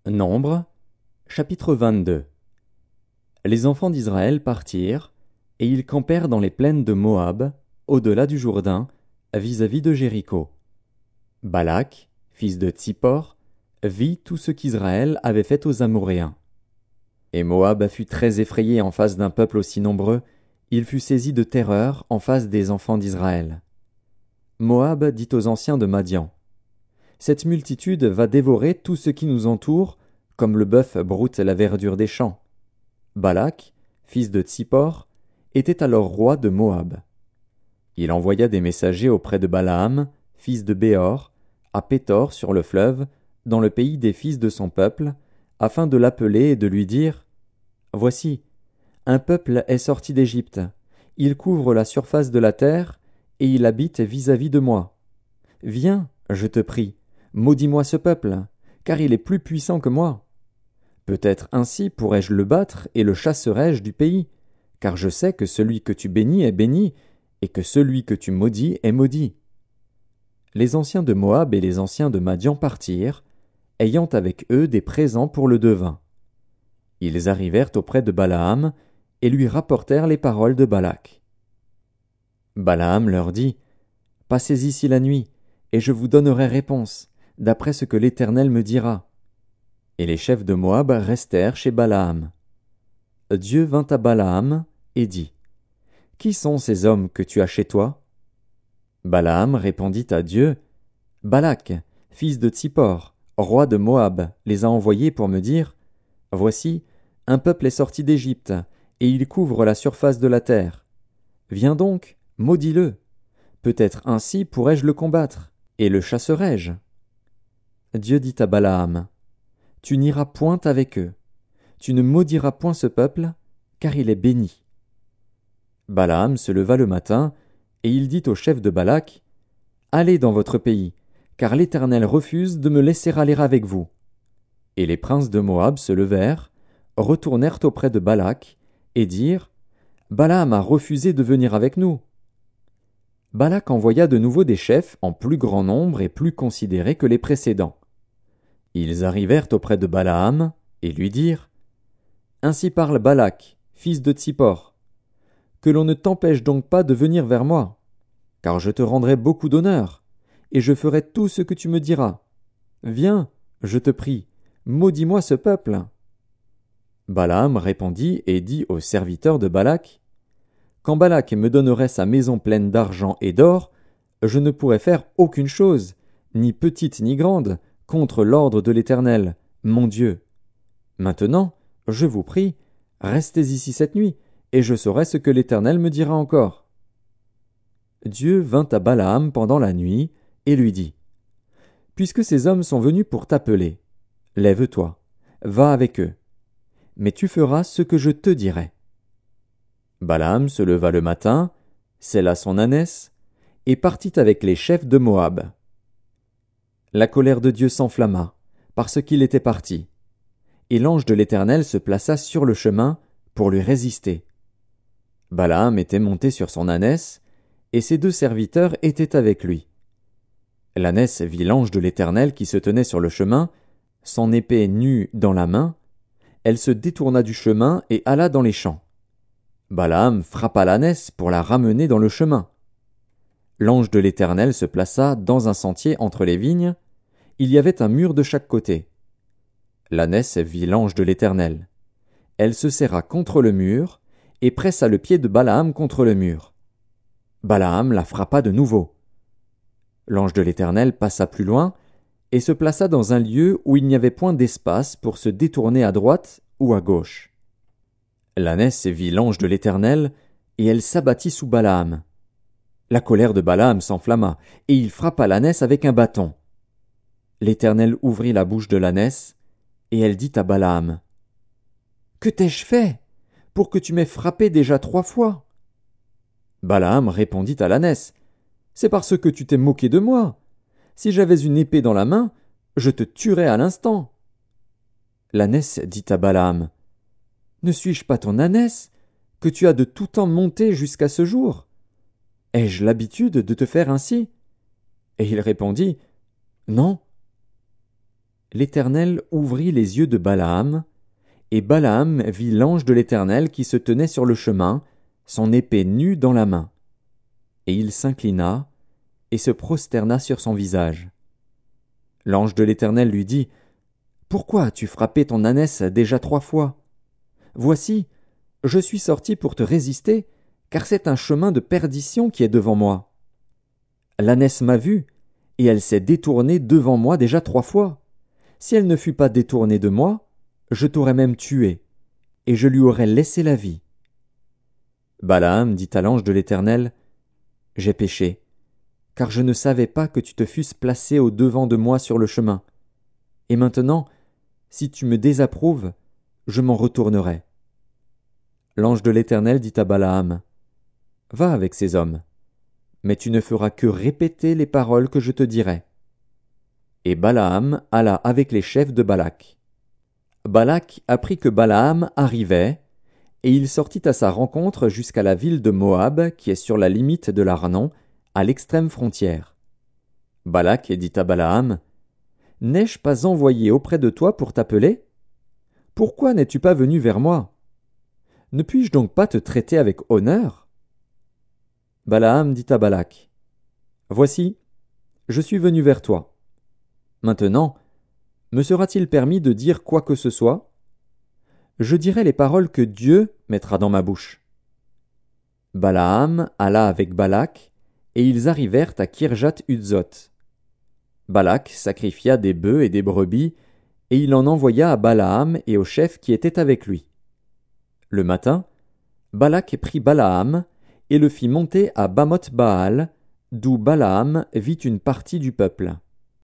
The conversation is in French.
Nombre, chapitre 22. Les enfants d'Israël partirent, et ils campèrent dans les plaines de Moab, au-delà du Jourdain, vis-à-vis de Jéricho. Balak, fils de Tsippor, vit tout ce qu'Israël avait fait aux Amoréens. Et Moab fut très effrayé en face d'un peuple aussi nombreux, il fut saisi de terreur en face des enfants d'Israël. Moab dit aux anciens de Madian: Cette multitude va dévorer tout ce qui nous entoure, comme le bœuf broute la verdure des champs. Balak, fils de Tsippor, était alors roi de Moab. Il envoya des messagers auprès de Balaam, fils de Béor, à Pétor sur le fleuve, dans le pays des fils de son peuple, afin de l'appeler et de lui dire: Voici, un peuple est sorti d'Égypte, il couvre la surface de la terre, et il habite vis-à-vis de moi. Viens, je te prie, maudis-moi ce peuple, car il est plus puissant que moi. Peut-être ainsi pourrais-je le battre et le chasserai-je du pays, car je sais que celui que tu bénis est béni, et que celui que tu maudis est maudit. Les anciens de Moab et les anciens de Madian partirent, ayant avec eux des présents pour le devin. Ils arrivèrent auprès de Balaam, et lui rapportèrent les paroles de Balak. Balaam leur dit: Passez ici la nuit, et je vous donnerai réponse, d'après ce que l'Éternel me dira. Et les chefs de Moab restèrent chez Balaam. Dieu vint à Balaam et dit: Qui sont ces hommes que tu as chez toi? Balaam répondit à Dieu: Balak, fils de Tsippor, roi de Moab, les a envoyés pour me dire: Voici, un peuple est sorti d'Égypte, et il couvre la surface de la terre. Viens donc, maudis-le. Peut-être ainsi pourrais-je le combattre, et le chasserai-je. Dieu dit à Balaam: Tu n'iras point avec eux. Tu ne maudiras point ce peuple, car il est béni. Balaam se leva le matin, et il dit au chef de Balak: Allez dans votre pays, car l'Éternel refuse de me laisser aller avec vous. Et les princes de Moab se levèrent, retournèrent auprès de Balak, et dirent: Balaam a refusé de venir avec nous. Balak envoya de nouveau des chefs en plus grand nombre et plus considérés que les précédents. Ils arrivèrent auprès de Balaam, et lui dirent: Ainsi parle Balak, fils de Tsippor. Que l'on ne t'empêche donc pas de venir vers moi, car je te rendrai beaucoup d'honneur, et je ferai tout ce que tu me diras. Viens, je te prie, maudis-moi ce peuple. Balaam répondit et dit aux serviteurs de Balak: Quand Balak me donnerait sa maison pleine d'argent et d'or, je ne pourrais faire aucune chose, ni petite ni grande, contre l'ordre de l'Éternel, mon Dieu. Maintenant, je vous prie, restez ici cette nuit, et je saurai ce que l'Éternel me dira encore. Dieu vint à Balaam pendant la nuit, et lui dit: Puisque ces hommes sont venus pour t'appeler, lève-toi, va avec eux. Mais tu feras ce que je te dirai. Balaam se leva le matin, sella son ânesse, et partit avec les chefs de Moab. La colère de Dieu s'enflamma, parce qu'il était parti, et l'ange de l'Éternel se plaça sur le chemin pour lui résister. Balaam était monté sur son ânesse, et ses deux serviteurs étaient avec lui. L'ânesse vit l'ange de l'Éternel qui se tenait sur le chemin, son épée nue dans la main. Elle se détourna du chemin et alla dans les champs. Balaam frappa l'ânesse pour la ramener dans le chemin. L'ange de l'Éternel se plaça dans un sentier entre les vignes. Il y avait un mur de chaque côté. L'ânesse vit l'ange de l'Éternel. Elle se serra contre le mur et pressa le pied de Balaam contre le mur. Balaam la frappa de nouveau. L'ange de l'Éternel passa plus loin et se plaça dans un lieu où il n'y avait point d'espace pour se détourner à droite ou à gauche. L'ânesse vit l'ange de l'Éternel, et elle s'abattit sous Balaam. La colère de Balaam s'enflamma, et il frappa l'ânesse avec un bâton. L'Éternel ouvrit la bouche de l'ânesse, et elle dit à Balaam: Que t'ai-je fait pour que tu m'aies frappé déjà 3 fois? Balaam répondit à l'ânesse: C'est parce que tu t'es moqué de moi. Si j'avais une épée dans la main, je te tuerais à l'instant. L'ânesse dit à Balaam: Ne suis-je pas ton ânesse, que tu as de tout temps monté jusqu'à ce jour? Ai-je l'habitude de te faire ainsi? Et il répondit: Non. l'Éternel ouvrit les yeux de Balaam, et Balaam vit l'ange de l'Éternel qui se tenait sur le chemin, son épée nue dans la main. Et il s'inclina, et se prosterna sur son visage. L'ange de l'Éternel lui dit, « Pourquoi as-tu frappé ton ânesse déjà 3 fois? Voici, je suis sorti pour te résister, car c'est un chemin de perdition qui est devant moi. L'ânesse m'a vu, et elle s'est détournée devant moi déjà 3 fois. Si elle ne fût pas détournée de moi, je t'aurais même tué, et je lui aurais laissé la vie. » Balaam dit à l'ange de l'Éternel, « J'ai péché, car je ne savais pas que tu te fusses placé au devant de moi sur le chemin. Et maintenant, si tu me désapprouves, je m'en retournerai. » L'ange de l'Éternel dit à Balaam, « Va avec ces hommes, mais tu ne feras que répéter les paroles que je te dirai. » Et Balaam alla avec les chefs de Balak. Balak apprit que Balaam arrivait, et il sortit à sa rencontre jusqu'à la ville de Moab, qui est sur la limite de l'Arnon, à l'extrême frontière. Balak dit à Balaam, « N'ai-je pas envoyé auprès de toi pour t'appeler? Pourquoi n'es-tu pas venu vers moi? Ne puis-je donc pas te traiter avec honneur? » Balaam dit à Balak, « Voici, je suis venu vers toi. Maintenant, me sera-t-il permis de dire quoi que ce soit? Je dirai les paroles que Dieu mettra dans ma bouche. » Balaam alla avec Balak, et ils arrivèrent à Kirjath-Hutzot. Balak sacrifia des bœufs et des brebis, et il en envoya à Balaam et aux chefs qui étaient avec lui. Le matin, Balak prit Balaam et le fit monter à Bamoth-Baal, d'où Balaam vit une partie du peuple.